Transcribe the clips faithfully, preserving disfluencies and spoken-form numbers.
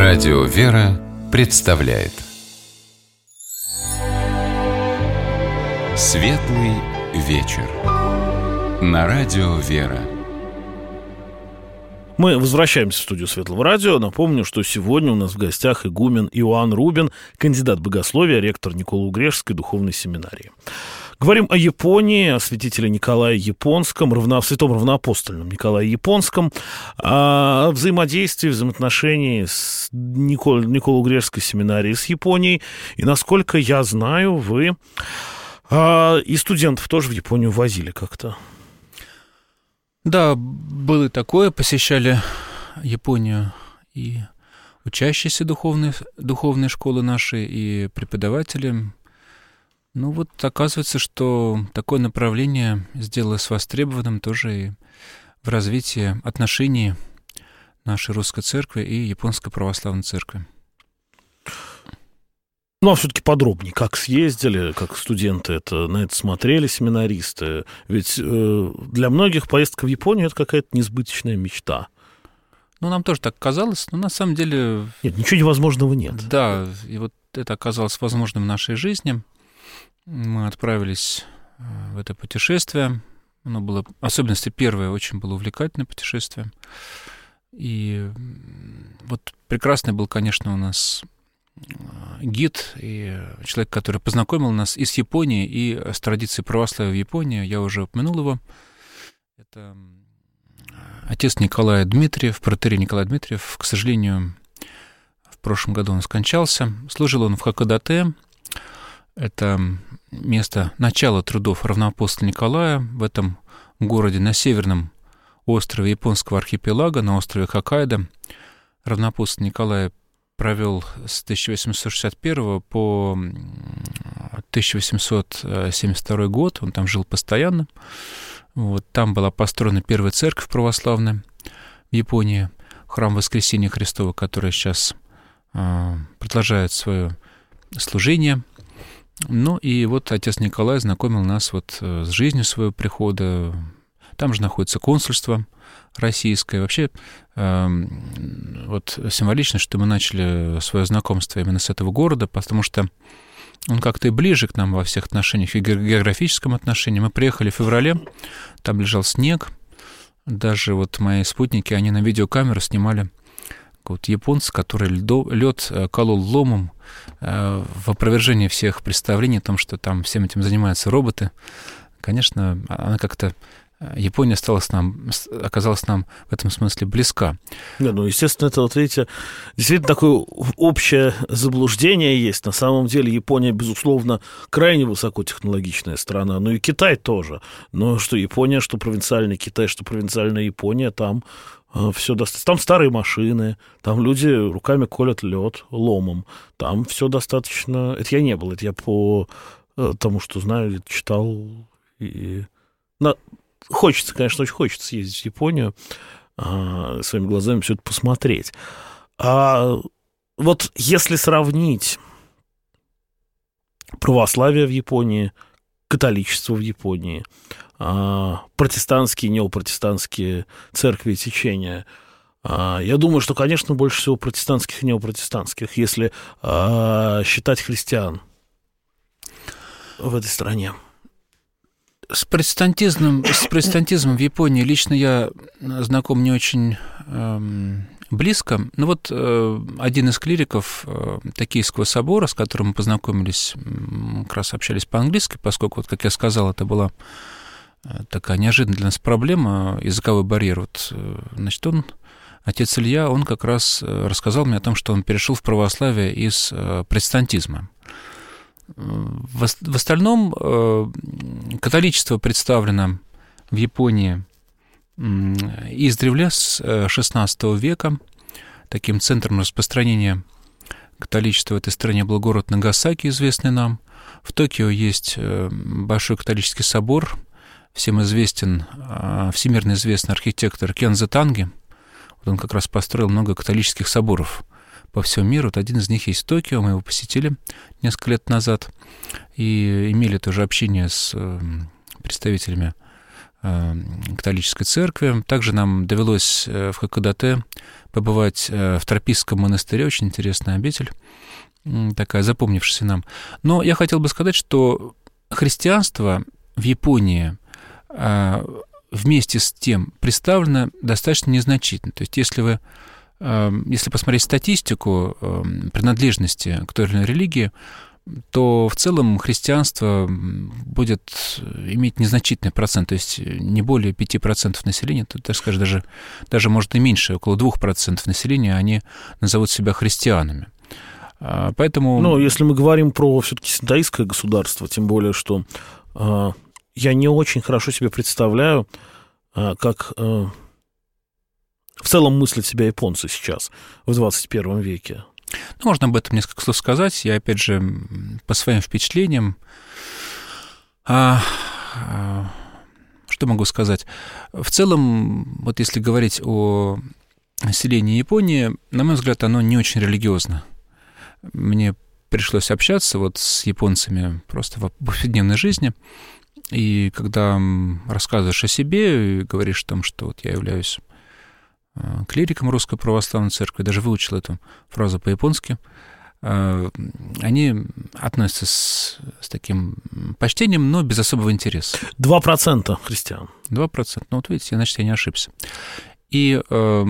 Радио «Вера» представляет Светлый вечер на Радио «Вера». Мы возвращаемся в студию Светлого радио. Напомню, что сегодня у нас в гостях игумен Иоанн Рубин, кандидат богословия, ректор Николо-Угрешской духовной семинарии. Говорим о Японии, о святителе Николае Японском, равно, святом равноапостольном Николае Японском, о взаимодействии, взаимоотношении с Никол- Николо-Угрешской семинарией с Японией. И, насколько я знаю, вы а, и студентов тоже в Японию возили как-то. Да, было такое, посещали Японию и учащиеся духовной, духовной школы нашей, и преподаватели. Ну вот оказывается, что такое направление сделалось востребованным тоже и в развитии отношений нашей русской церкви и японской православной церкви. Ну, а все-таки подробнее, как съездили, как студенты это, на это смотрели, семинаристы. Ведь э, для многих поездка в Японию — это какая-то несбыточная мечта. Ну, нам тоже так казалось, но на самом деле... Нет, ничего невозможного нет. Да, и вот это оказалось возможным в нашей жизни. Мы отправились в это путешествие. Оно было, в особенности первое, очень было увлекательное путешествие. И вот прекрасный был, конечно, у нас гид и человек, который познакомил нас и с Японией, и с традицией православия в Японии. Я уже упомянул его. Это отец Николай Дмитриев, протоиерей Николай Дмитриев. К сожалению, в прошлом году он скончался. Служил он в Хакодате. Это место начала трудов равноапостола Николая в этом городе на северном острове японского архипелага, на острове Хоккайдо. Равноапостол Николай провел с тысяча восемьсот шестьдесят первого по тысяча восемьсот семьдесят второй год, он там жил постоянно. Вот, там была построена первая церковь православная в Японии, храм Воскресения Христова, который сейчас э, продолжает свое служение. Ну и вот отец Николай знакомил нас вот с жизнью своего прихода. Там же находится консульство российское. Вообще, э, вот символично, что мы начали свое знакомство именно с этого города, потому что он как-то и ближе к нам во всех отношениях, и географическом отношении. Мы приехали в феврале, там лежал снег. Даже вот мои спутники, они на видеокамеру снимали вот японца, который лед колол ломом в опровержении всех представлений о том, что там всем этим занимаются роботы. Конечно, она как-то... Япония стала с нам, оказалась нам в этом смысле близка. Да, ну, естественно, это, вот видите, действительно такое общее заблуждение есть. На самом деле Япония, безусловно, крайне высокотехнологичная страна, ну и Китай тоже. Но что Япония, что провинциальный Китай, что провинциальная Япония, там э, все достаточно. Там старые машины, там люди руками колят лед ломом, там все достаточно... Это я не был, это я по э, тому, что знаю, читал и... На... Хочется, конечно, очень хочется съездить в Японию, а, своими глазами все это посмотреть. А вот если сравнить православие в Японии, католичество в Японии, а, протестантские, неопротестантские церкви и течения, а, я думаю, что, конечно, больше всего протестантских и неопротестантских, если а, считать христиан в этой стране. С протестантизмом, с протестантизмом в Японии лично я знаком не очень э, близко. Но вот э, один из клириков э, Токийского собора, с которым мы познакомились, как раз общались по-английски, поскольку, вот, как я сказал, это была такая неожиданная для нас проблема, языковой барьер. Вот, значит, он, отец Илья, он как раз рассказал мне о том, что он перешел в православие из э, протестантизма. В остальном католичество представлено в Японии издревле с шестнадцатого века. Таким центром распространения католичества в этой стране был город Нагасаки, известный нам. В Токио есть большой католический собор, всем известен, всемирно известный архитектор Кензо Танге. Вот он как раз построил много католических соборов по всему миру. Вот один из них есть в Токио, мы его посетили несколько лет назад и имели тоже общение с представителями католической церкви. Также нам довелось в Хакодате побывать в Тропистском монастыре, очень интересная обитель, такая запомнившаяся нам. Но я хотел бы сказать, что христианство в Японии вместе с тем представлено достаточно незначительно. То есть если вы, если посмотреть статистику принадлежности к той или иной религии, то в целом христианство будет иметь незначительный процент, то есть не более пяти процентов населения, то, так скажем, даже, даже может и меньше, около двух процентов населения, они назовут себя христианами. Поэтому... Ну, если мы говорим про все-таки синтоистское государство, тем более, что э, я не очень хорошо себе представляю, э, как э, в целом мыслят себя японцы сейчас, в двадцать первом веке. Ну, можно об этом несколько слов сказать. Я, опять же, по своим впечатлениям, а, а, что могу сказать? В целом, вот если говорить о населении Японии, на мой взгляд, оно не очень религиозно. Мне пришлось общаться вот с японцами просто в повседневной жизни, и когда рассказываешь о себе и говоришь о том, что вот я являюсь клириком Русской Православной Церкви, даже выучил эту фразу по-японски, они относятся с, с таким почтением, но без особого интереса. Два процента христиан. Два процента. Ну, вот видите, значит, я не ошибся. И э,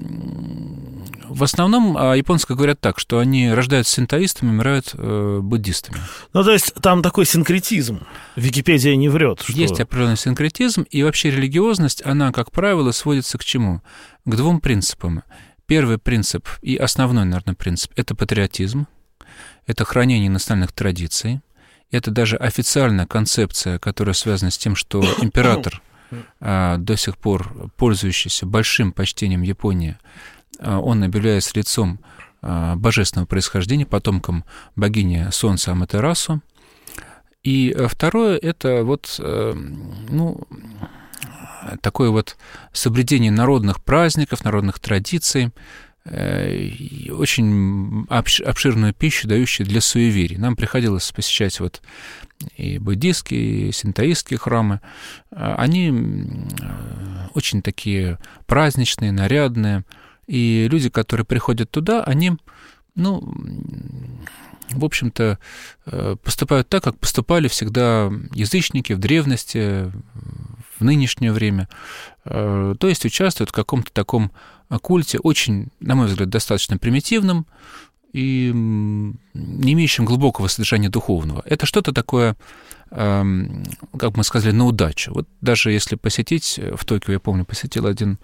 в основном о японцах говорят так, что они рождаются синтоистами, умирают э, буддистами. Ну, то есть там такой синкретизм. Википедия не врет. Что... Есть определенный синкретизм, и вообще религиозность, она, как правило, сводится к чему? К двум принципам. Первый принцип и основной, наверное, принцип – это патриотизм, это хранение национальных традиций, это даже официальная концепция, которая связана с тем, что император, до сих пор пользующийся большим почтением Японии, он объявляется лицом божественного происхождения, потомком богини Солнца Аматерасу. И второе – это вот, ну, такое вот соблюдение народных праздников, народных традиций, очень обширную пищу, дающую для суеверий. Нам приходилось посещать вот и буддистские, и синтоистские храмы. Они очень такие праздничные, нарядные. И люди, которые приходят туда, они, ну, в общем-то, поступают так, как поступали всегда язычники в древности, в нынешнее время. То есть участвуют в каком-то таком культе, очень, на мой взгляд, достаточно примитивном и не имеющим глубокого содержания духовного. Это что-то такое, как мы сказали, на удачу. Вот даже если посетить, в Токио, я помню, посетил один,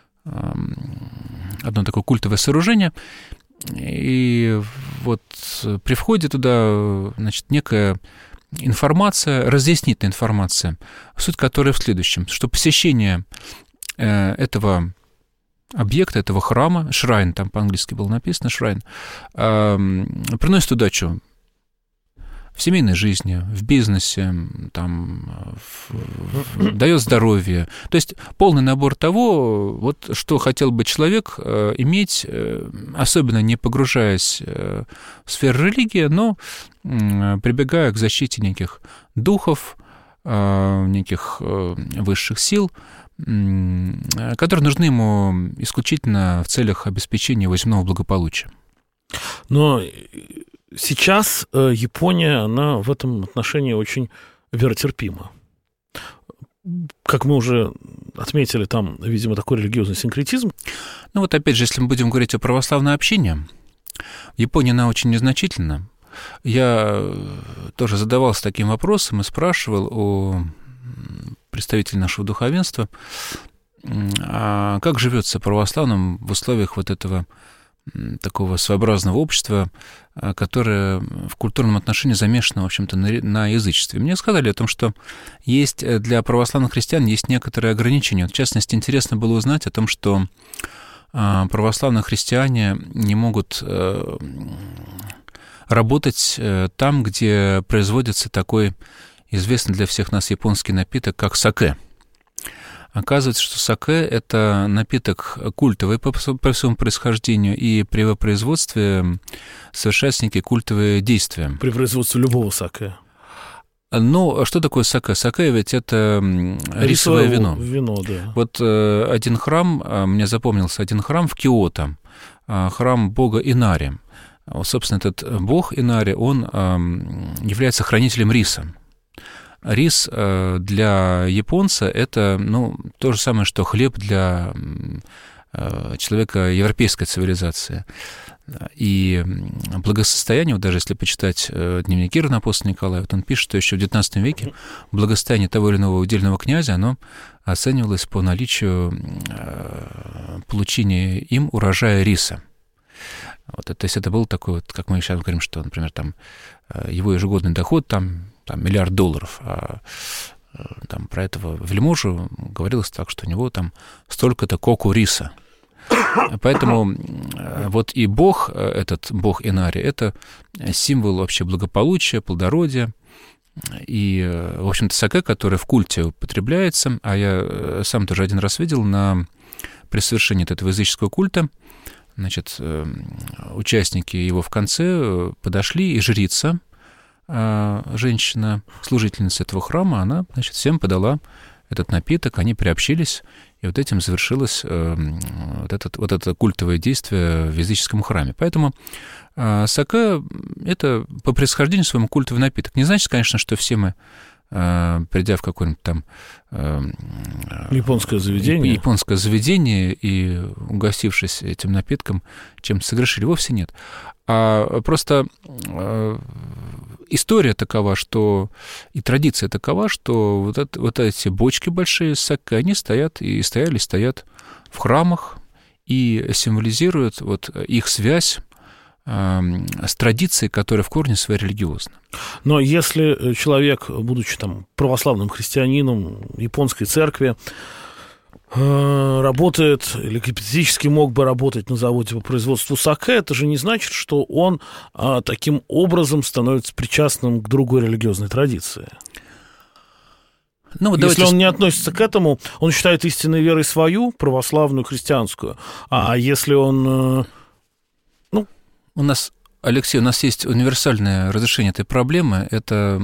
одно такое культовое сооружение, и вот при входе туда, значит, некая информация, разъяснительная информация, суть которой в следующем, что посещение этого объекта, этого храма, шрайн, там по-английски было написано, шрайн, приносит удачу в семейной жизни, в бизнесе, там, в, в, дает здоровье. То есть полный набор того, вот, что хотел бы человек иметь, особенно не погружаясь в сферу религии, но прибегая к защите неких духов, неких высших сил, которые нужны ему исключительно в целях обеспечения его земного благополучия. Но сейчас Япония, она в этом отношении очень веротерпима. Как мы уже отметили, там, видимо, такой религиозный синкретизм. Ну вот опять же, если мы будем говорить о православном общении, в Японии она очень незначительна. Я тоже задавался таким вопросом и спрашивал у представителей нашего духовенства, а как живется православным в условиях вот этого такого своеобразного общества, которое в культурном отношении замешано, в общем-то, на, на язычестве. Мне сказали о том, что есть для православных христиан есть некоторые ограничения. В частности, интересно было узнать о том, что православные христиане не могут работать там, где производится такой известный для всех нас японский напиток, как сакэ. Оказывается, что сакэ – это напиток культовый по своему происхождению, и при его производстве совершаются некие культовые действия. При производстве любого сакэ? Ну, что такое саке? Саке ведь это рисовое вино. Вино, да. Вот один храм, мне запомнился один храм в Киото, храм бога Инари. Собственно, этот бог Инари, он является хранителем риса. Рис для японца – это, ну, то же самое, что хлеб для человека европейской цивилизации. И благосостояние, вот даже если почитать дневники равноапостола Николая, вот он пишет, что еще в девятнадцатом веке благосостояние того или иного удельного князя, оно оценивалось по наличию получения им урожая риса. Вот, то есть это был такой, вот, как мы сейчас говорим, что, например, там, его ежегодный доход там, там, миллиард долларов, а там, про этого вельможу говорилось так, что у него там столько-то коку риса. Поэтому вот и бог, этот бог Инари, это символ вообще благополучия, плодородия. И, в общем-то, саке, которое в культе употребляется, а я сам тоже один раз видел на, при совершении этого языческого культа, значит, участники его в конце подошли, и жрица, женщина, служительница этого храма, она, значит, всем подала этот напиток, они приобщились, и вот этим завершилось э, вот, этот, вот это культовое действие в языческом храме. Поэтому э, саке – это по происхождению своему культовый напиток. Не значит, конечно, что все мы, э, придя в какое-нибудь там… Э, японское заведение. Японское заведение и угостившись этим напитком, чем-то согрешили, вовсе нет. А просто… Э, история такова, что и традиция такова, что вот, это, вот эти бочки большие с саке, они стоят и стояли, стоят в храмах и символизируют вот их связь э, с традицией, которая в корне своей религиозна. Но если человек, будучи там православным христианином японской церкви, работает или гипотетически мог бы работать на заводе по производству саке, это же не значит, что он а, таким образом становится причастным к другой религиозной традиции. Ну, вот если давайте... он не относится к этому, он считает истинной верой свою, православную, христианскую. А, а если он... Ну... У нас, Алексей, у нас есть универсальное разрешение этой проблемы. Это...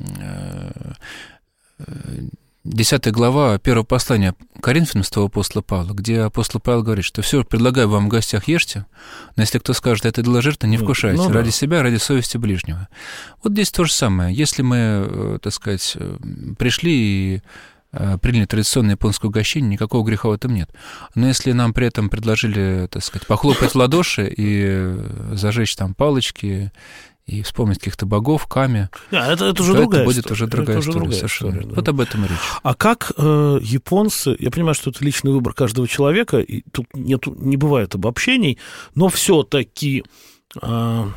Десятая глава первого послания Коринфянам святого апостола Павла, где апостол Павел говорит, что все предлагаю вам в гостях ешьте, но если кто скажет, это для жертвы, не вкушайте, ну, ради да. себя, ради совести ближнего. Вот здесь то же самое. Если мы, так сказать, пришли и приняли традиционное японское угощение, никакого греха в этом нет. Но если нам при этом предложили, так сказать, похлопать в ладоши и зажечь там палочки, и вспомнить каких-то богов, ками, а, это, это уже другая это будет история. уже другая это история. Другая совершенно. история, да. Вот об этом и речь. А как э, японцы, я понимаю, что это личный выбор каждого человека, и тут нету, не бывает обобщений, но все-таки э,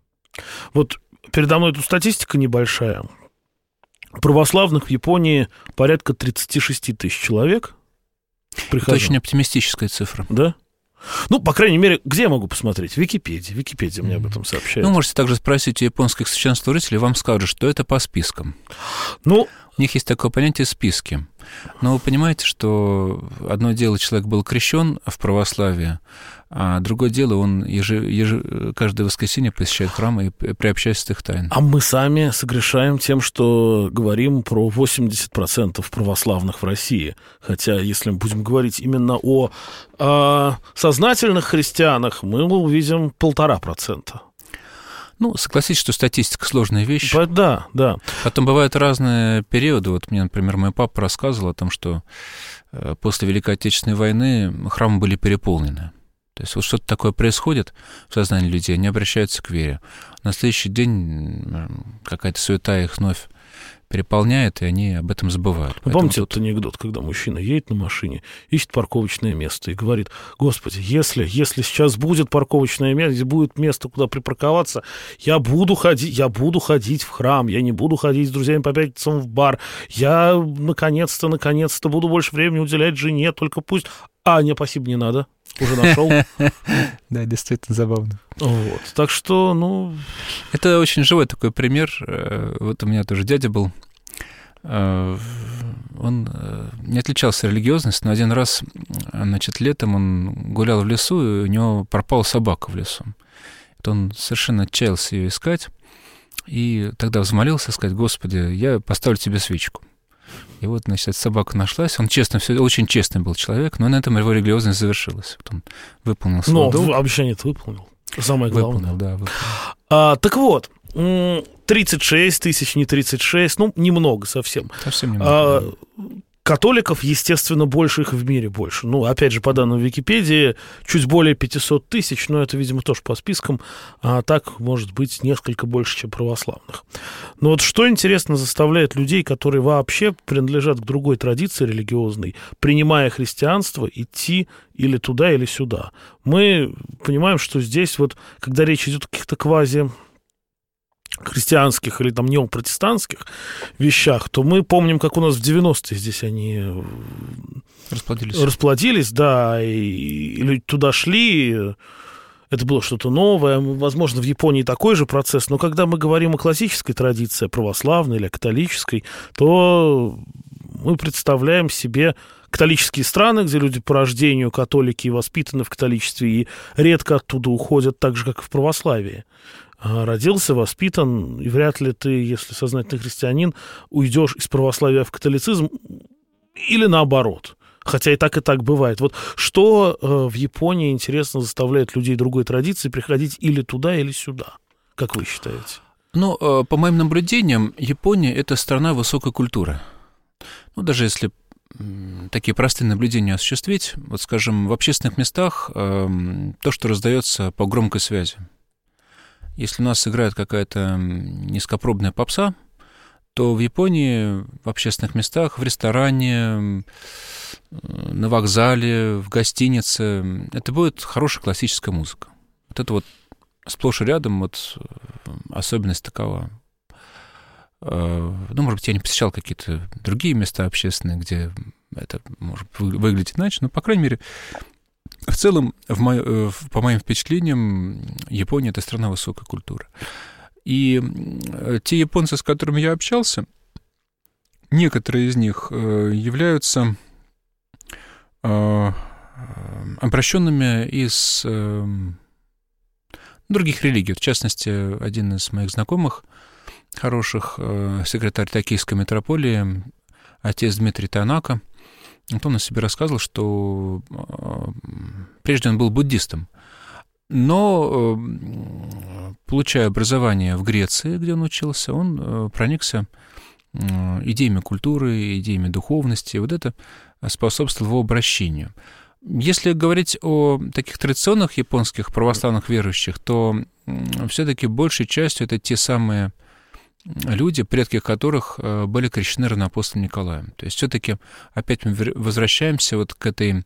вот передо мной тут статистика небольшая. Православных в Японии порядка тридцать шесть тысяч человек. Прихожан. Это очень оптимистическая цифра. Да? Ну, по крайней мере, где я могу посмотреть? В Википедии. Википедия мне об этом сообщает. Ну, можете также спросить у японских священнослужителей, вам скажут, что это по спискам. Ну, у них есть такое понятие «списки». Но вы понимаете, что одно дело, человек был крещен в православии, а другое дело, он еже, еже, каждое воскресенье посещает храм и приобщается к их тайн. А мы сами согрешаем тем, что говорим про восемьдесят процентов православных в России. Хотя, если мы будем говорить именно о, о сознательных христианах, мы увидим полтора процента. Ну, согласитесь, что статистика сложная вещь. Да, да. Потом бывают разные периоды. Вот мне, например, мой папа рассказывал о том, что после Великой Отечественной войны храмы были переполнены. То есть вот что-то такое происходит в сознании людей, они обращаются к вере. На следующий день какая-то суета их вновь переполняет, и они об этом забывают. Вы помните тут... этот анекдот, когда мужчина едет на машине, ищет парковочное место и говорит: Господи, если, если сейчас будет парковочное место, будет место, куда припарковаться, я буду ходить, я буду ходить в храм, я не буду ходить с друзьями по пятницам в бар, я наконец-то, наконец-то буду больше времени уделять жене, только пусть... А, не, спасибо, не надо. Уже нашел. Да, действительно забавно. Вот. Так что, ну... Это очень живой такой пример. Вот у меня тоже дядя был. Он не отличался религиозностью, но один раз, значит, летом он гулял в лесу, и у него пропала собака в лесу. Он совершенно отчаялся ее искать. И тогда взмолился, сказать: Господи, я поставлю тебе свечку. И вот, значит, собака нашлась. Он честно, все, очень честный был человек, но на этом его религиозность завершилась. Вот он выполнил свой долг. Но обещание-то выполнил. Самое главное. Выполнил, да, выполнил. А, так вот, тридцать шесть тысяч, не тридцать шесть, ну, немного совсем. Совсем немного. А, католиков, естественно, больше, их в мире больше. Ну, опять же, по данным Википедии, чуть более пятьсот тысяч, но это, видимо, тоже по спискам, а так, может быть, несколько больше, чем православных. Но вот что интересно заставляет людей, которые вообще принадлежат к другой традиции религиозной, принимая христианство, идти или туда, или сюда. Мы понимаем, что здесь вот, когда речь идет о каких-то квази христианских или там неопротестантских вещах, то мы помним, как у нас в девяностые здесь они расплодились, расплодились, да, и, и люди туда шли, это было что-то новое, возможно, в Японии такой же процесс, но когда мы говорим о классической традиции, православной или католической, то мы представляем себе католические страны, где люди по рождению католики и воспитаны в католичестве, и редко оттуда уходят, так же, как и в православии. Родился, воспитан, и вряд ли ты, если сознательный христианин, уйдешь из православия в католицизм или наоборот. Хотя и так, и так бывает. Вот что э, в Японии, интересно, заставляет людей другой традиции приходить или туда, или сюда? Как вы считаете? Ну, э, по моим наблюдениям, Япония – это страна высокой культуры. Ну, даже если э, такие простые наблюдения осуществить, вот, скажем, в общественных местах э, то, что раздается по громкой связи. Если у нас играет какая-то низкопробная попса, то в Японии в общественных местах, в ресторане, на вокзале, в гостинице, это будет хорошая классическая музыка. Вот это вот сплошь и рядом вот особенность такова. Ну, может быть, я не посещал какие-то другие места общественные, где это может выглядеть иначе, но, по крайней мере, в целом, в мо... по моим впечатлениям, Япония – это страна высокой культуры. И те японцы, с которыми я общался, некоторые из них являются обращенными из других религий. В частности, один из моих знакомых, хороших, секретарь Токийской митрополии, отец Дмитрий Танака, вот он о себе рассказывал, что прежде он был буддистом, но, получая образование в Греции, где он учился, он проникся идеями культуры, идеями духовности, вот это способствовало его обращению. Если говорить о таких традиционных японских православных верующих, то все-таки большей частью это те самые люди, предки которых были крещены равноапостолом Николаем. То есть все-таки опять мы возвращаемся вот к этой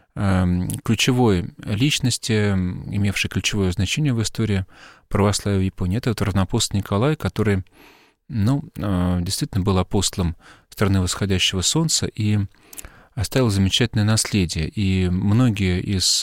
ключевой личности, имевшей ключевое значение в истории православия в Японии. Это вот равноапостол Николай, который, ну, действительно был апостолом страны восходящего солнца и оставил замечательное наследие. И многие из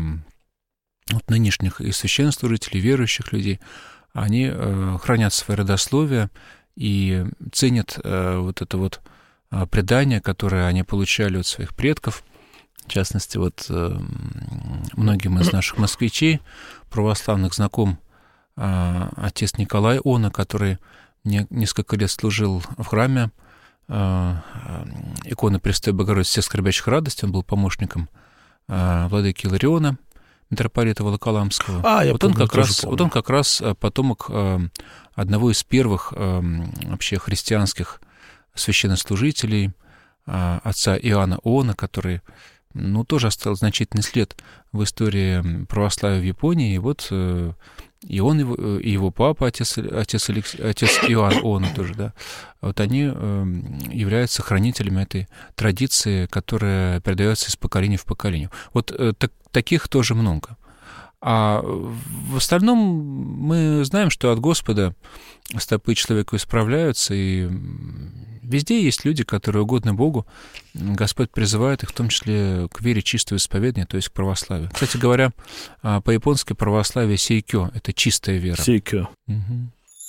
вот, нынешних и священнослужителей, верующих людей, они э, хранят свои родословия и ценят э, вот это вот э, предание, которое они получали от своих предков. В частности, вот э, многим из наших москвичей, православных, знаком э, отец Николай Она, который не, несколько лет служил в храме э, иконы Пресвятой Богородицы всех скорбящих радостей. Он был помощником э, владыки Илариона, митрополита Волоколамского. А, вот, помню, он как раз, вот он как раз потомок э, одного из первых э, вообще христианских священнослужителей, э, отца Иоанна Она, который, ну, тоже оставил значительный след в истории православия в Японии. И вот э, и он, и его папа, отец, отец, Алекс, отец Иоанн Она тоже, да, вот они э, являются хранителями этой традиции, которая передается из поколения в поколение. Вот э, так, таких тоже много. А в остальном мы знаем, что от Господа стопы человека исправляются, и везде есть люди, которые угодны Богу. Господь призывает их в том числе к вере чистого исповедания, то есть к православию. Кстати говоря, по-японски православие сейкё — это чистая вера. Сейкё. Угу.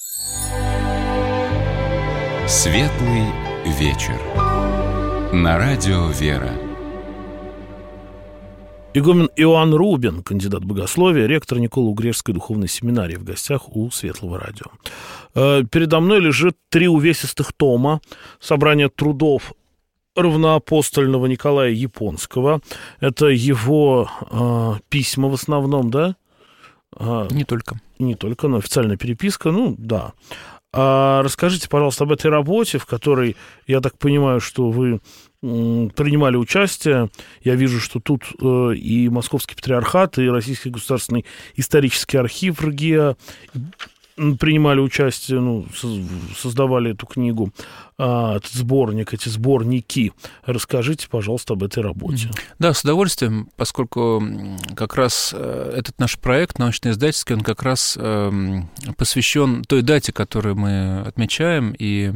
Светлый вечер. На радио «Вера». Игумен Иоанн Рубин, кандидат богословия, ректор Николо-Угрешской духовной семинарии, в гостях у Светлого радио. Передо мной лежит три увесистых тома собрания трудов равноапостольного Николая Японского. Это его э, письма в основном, да? А, не только. Не только, но официальная переписка, ну, да. А расскажите, пожалуйста, об этой работе, в которой, я так понимаю, что вы м, принимали участие. Я вижу, что тут э, и Московский патриархат, и Российский государственный исторический архив РГИА принимали участие, ну, создавали эту книгу, этот сборник, эти сборники. Расскажите, пожалуйста, об этой работе. Да, с удовольствием, поскольку как раз этот наш проект научно-издательский, он как раз посвящен той дате, которую мы отмечаем, и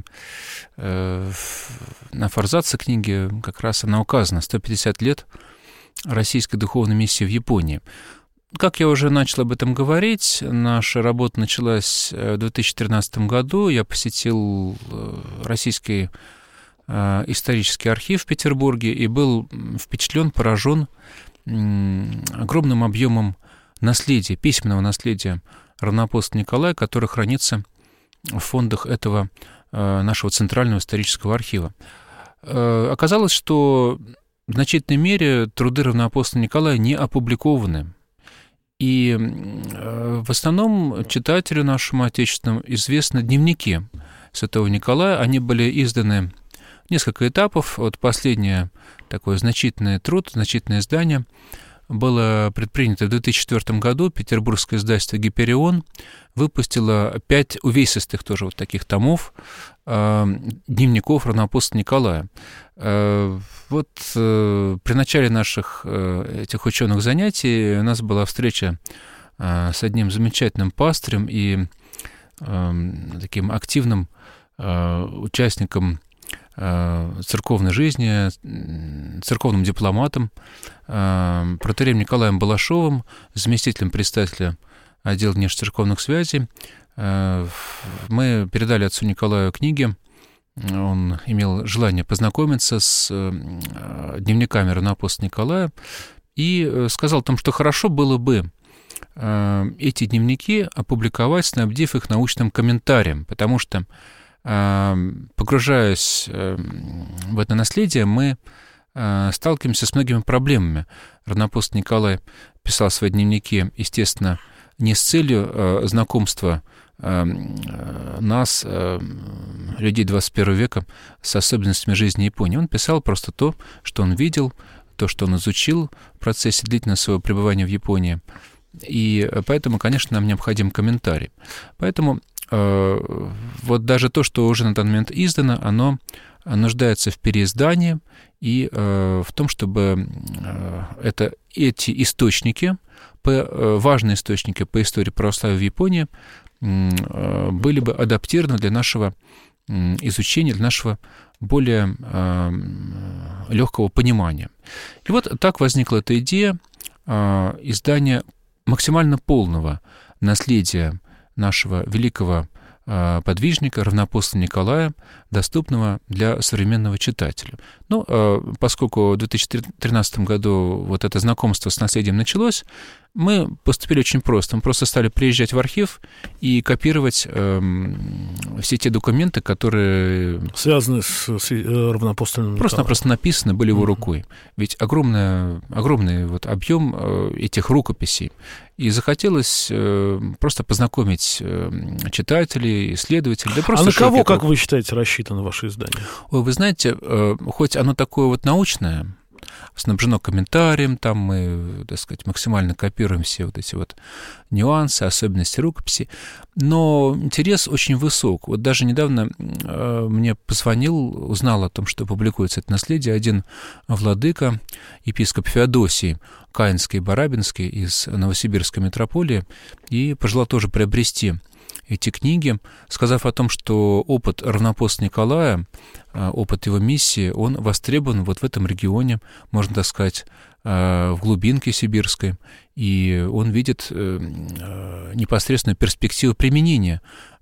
на форзаце книги как раз она указана, сто пятьдесят лет российской духовной миссии в Японии. Как я уже начал об этом говорить, наша работа началась в две тысячи тринадцатом году. Я посетил Российский исторический архив в Петербурге и был впечатлен, поражен огромным объемом наследия, письменного наследия равноапостола Николая, которое хранится в фондах этого нашего Центрального исторического архива. Оказалось, что в значительной мере труды равноапостола Николая не опубликованы. И в основном читателю нашему отечественному известны дневники святого Николая. Они были изданы в несколько этапов. Вот последнее такое значительный труд, значительное издание было предпринято в две тысячи четвёртом году. Петербургское издательство «Гиперион» выпустило пять увесистых тоже вот таких томов дневников равноапостола Николая. Вот при начале наших этих ученых занятий у нас была встреча с одним замечательным пастырем и таким активным участником церковной жизни, церковным дипломатом, протоиереем Николаем Балашовым, заместителем председателя отдела внешнецерковных связей. Мы передали отцу Николаю книги. Он имел желание познакомиться с дневниками равноапостола Николая и сказал о том, что хорошо было бы эти дневники опубликовать, снабдив их научным комментарием, потому что, погружаясь в это наследие, мы сталкиваемся с многими проблемами. Равноапостол Николай писал свои дневники, естественно, не с целью знакомства нас, людей двадцать первого века, с особенностями жизни Японии. Он писал просто то, что он видел, то, что он изучил в процессе длительного своего пребывания в Японии. И поэтому, конечно, нам необходим комментарий. Поэтому э, вот даже то, что уже на данный момент издано, оно нуждается в переиздании и э, в том, чтобы э, это, эти источники, по, э, важные источники по истории православия в Японии, э, были бы адаптированы для нашего э, изучения, для нашего более э, легкого понимания. И вот так возникла эта идея э, издания максимально полного наследия нашего великого э, подвижника, равноапостола Николая, доступного для современного читателя. Ну, э, поскольку в две тысячи тринадцатом году вот это знакомство с наследием началось, мы поступили очень просто. Мы просто стали приезжать в архив и копировать э, все те документы, которые... связаны с, с равноапостольным Николаем. Просто-напросто написаны были его рукой. Ведь огромный, огромный вот объем э, этих рукописей. И захотелось э, просто познакомить э, читателей, исследователей. Да просто а на кого, круг. как вы считаете, рассчитано ваше издание? Ой, вы знаете, э, хоть оно такое вот научное, снабжено комментарием, там мы, так сказать, максимально копируем все вот эти вот нюансы, особенности рукописи, но интерес очень высок. Вот даже недавно э, мне позвонил, узнал о том, что публикуется это наследие, один владыка, епископ Феодосий Каинский и Барабинский из Новосибирской митрополии, и пожелал тоже приобрести эти книги, сказав о том, что опыт равноапостола Николая, опыт его миссии, он востребован вот в этом регионе, можно так сказать, в глубинке сибирской, и он видит непосредственную перспективу применения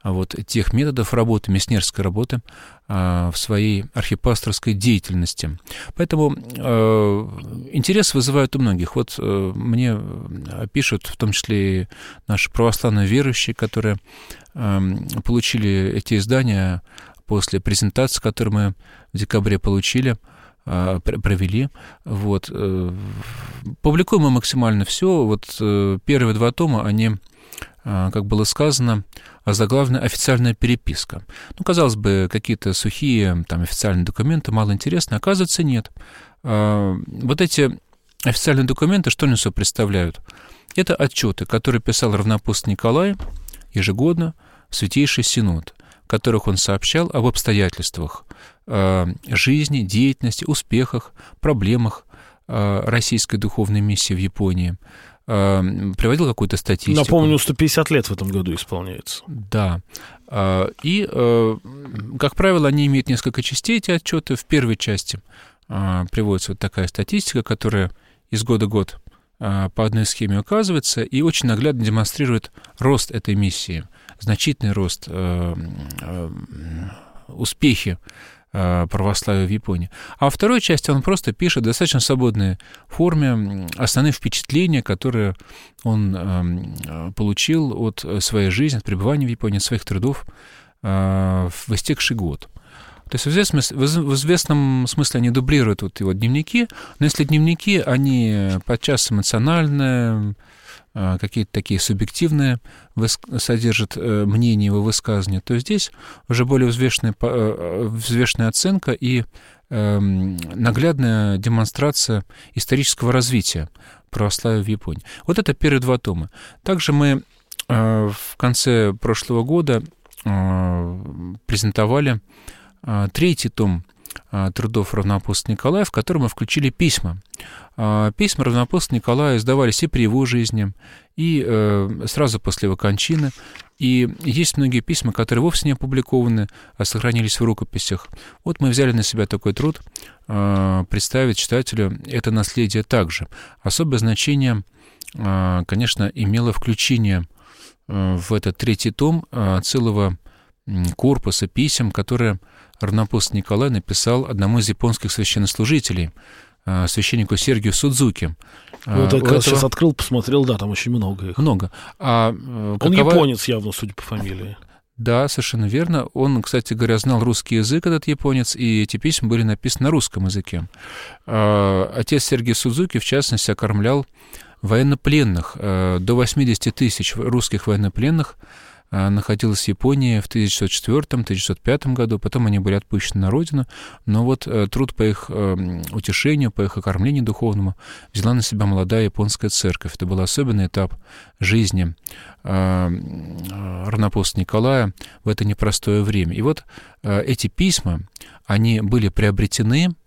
вот тех методов работы, месснерской работы в своей архипасторской деятельности. Поэтому интерес вызывает у многих. Вот мне пишут, в том числе и наши православные верующие, которые получили эти издания после презентации, которую мы в декабре получили, провели. Вот. Публикуем мы максимально все. Вот первые два тома, они, как было сказано, озаглавлена «Официальная переписка». Ну, казалось бы, какие-то сухие там, официальные документы, мало интересно. Оказывается, нет. Вот эти официальные документы, что они собой представляют? Это отчеты, которые писал равноапостол Николай ежегодно в Святейший Синод, в которых он сообщал об обстоятельствах жизни, деятельности, успехах, проблемах российской духовной миссии в Японии, приводил какую-то статистику. Напомню, сто пятьдесят лет в этом году исполняется. Да. И, как правило, они имеют несколько частей, эти отчеты. В первой части приводится вот такая статистика, которая из года в год по одной схеме указывается и очень наглядно демонстрирует рост этой миссии, значительный рост, успехи православия в Японии. А во второй части он просто пишет в достаточно свободной форме основные впечатления, которые он получил от своей жизни, от пребывания в Японии, от своих трудов в истекший год. То есть в известном, в известном смысле они дублируют вот его дневники, но если дневники, они подчас эмоциональные, какие-то такие субъективные содержат мнения его высказывания, то здесь уже более взвешенная, взвешенная оценка и наглядная демонстрация исторического развития православия в Японии. Вот это первые два тома. Также мы в конце прошлого года презентовали третий том трудов равноапостола Николая, в котором мы включили письма. Письма равноапостола Николая издавались и при его жизни, и сразу после его кончины. И есть многие письма, которые вовсе не опубликованы, а сохранились в рукописях. Вот мы взяли на себя такой труд представить читателю это наследие также. Особое значение, конечно, имело включение в этот третий том целого корпуса писем, которые равноапостол Николай написал одному из японских священнослужителей, священнику Сергию Судзуки. Вот я как раз сейчас открыл, посмотрел, да, там очень много их. Много. А Он какова... японец явно, судя по фамилии. Да, совершенно верно. Он, кстати говоря, знал русский язык, этот японец, и эти письма были написаны на русском языке. Отец Сергий Судзуки, в частности, окормлял военнопленных. До восемьдесят тысяч русских военнопленных находилась в Японии в тысяча девятьсот четвёртом — тысяча девятьсот пятом году, потом они были отпущены на родину, но вот труд по их утешению, по их окормлению духовному взяла на себя молодая японская церковь. Это был особенный этап жизни равноапостола Николая в это непростое время. И вот эти письма, они были приобретены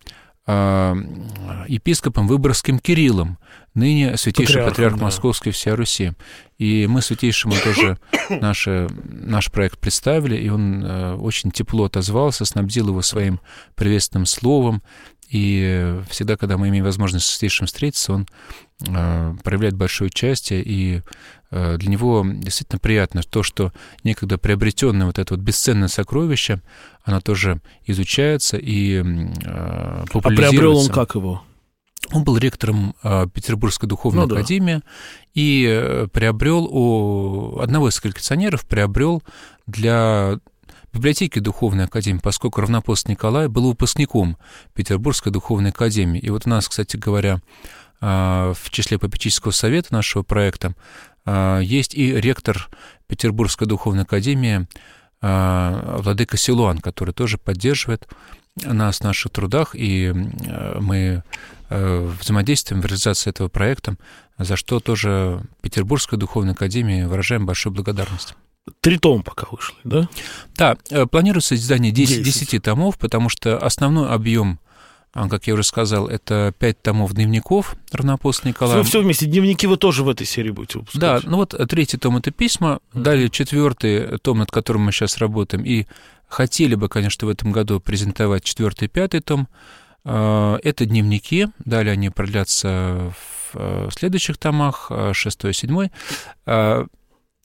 епископом Выборгским Кириллом, ныне святейший патриарх, патриарх да. Московский всея Руси. И мы святейшему тоже наш, наш проект представили, и он очень тепло отозвался, снабдил его своим приветственным словом. И всегда, когда мы имеем возможность с святейшим встретиться, он проявляет большое участие, и для него действительно приятно то, что некогда приобретенное вот это вот бесценное сокровище, оно тоже изучается и популяризируется. А приобрел он как его? Он был ректором Петербургской духовной ну, академии да. и приобрел у одного из коллекционеров, приобрел для библиотеки Духовной академии, поскольку равноапостол Николай был выпускником Петербургской духовной академии. И вот у нас, кстати говоря, в числе попечительского совета нашего проекта есть и ректор Петербургской духовной академии владыка Силуан, который тоже поддерживает нас в наших трудах, и мы взаимодействуем в реализации этого проекта, за что тоже Петербургской духовной академии выражаем большую благодарность. Три тома пока вышли, да? Да, планируется издание десять томов, потому что основной объем, как я уже сказал, это пять томов дневников равноапостола Николая. Все, все вместе, дневники вы тоже в этой серии будете выпускать? Да, ну вот третий том — это письма, mm-hmm. далее четвертый том, над которым мы сейчас работаем, и хотели бы, конечно, в этом году презентовать четвертый и пятый том. Это дневники, далее они продлятся в следующих томах, шестой и седьмой.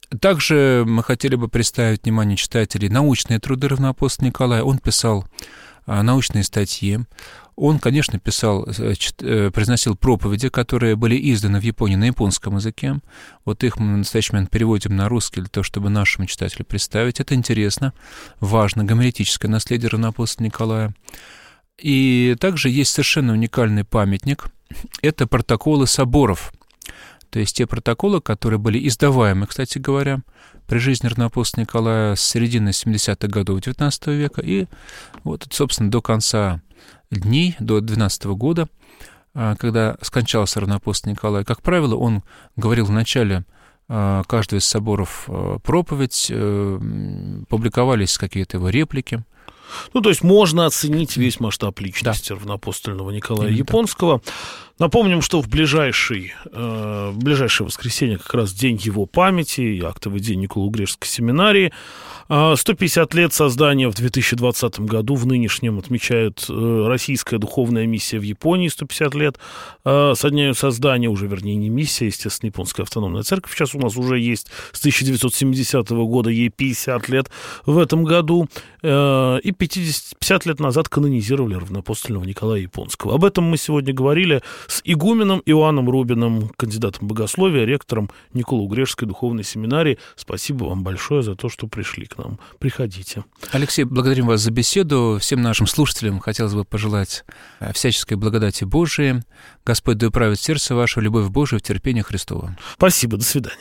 Также мы хотели бы представить внимание читателей научные труды равноапостола Николая. Он писал научные статьи. Он, конечно, писал, произносил проповеди, которые были изданы в Японии на японском языке. Вот их мы в настоящий момент переводим на русский для того, чтобы нашему читателю представить. Это интересно, важно, гомилетическое наследие равноапостола Николая. И также есть совершенно уникальный памятник. Это протоколы соборов. То есть те протоколы, которые были издаваемы, кстати говоря, при жизни равноапостола Николая с середины семидесятых годов девятнадцатого века и вот, собственно, до конца дней, до двенадцатого года, когда скончался равноапостол Николай. Как правило, он говорил в начале каждого из соборов проповедь, публиковались какие-то его реплики. Ну, то есть можно оценить весь масштаб личности да. равноапостольного Николая Именно Японского. Так. Напомним, что в ближайший, э, в ближайшее воскресенье как раз день его памяти, актовый день Николо-Угрешской семинарии. сто пятьдесят лет создания в две тысячи двадцатом году, в нынешнем, отмечают Российская духовная миссия в Японии, сто пятьдесят лет со дня ее создания, уже, вернее, не миссия, естественно, Японская автономная церковь. Сейчас у нас уже есть с тысяча девятьсот семидесятого года, ей пятьдесят лет в этом году. И пятьдесят, пятьдесят лет назад канонизировали равноапостольного Николая Японского. Об этом мы сегодня говорили с игуменом Иоанном Рубиным, кандидатом богословия, ректором Николо-Угрешской духовной семинарии. Спасибо вам большое за то, что пришли к нам. Приходите. Алексей, благодарим вас за беседу. Всем нашим слушателям хотелось бы пожелать всяческой благодати Божией. Господь да управит сердце ваше, любовь Божию в терпении Христова. Спасибо, до свидания.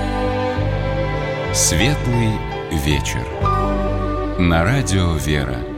Светлый вечер. На радио «Вера».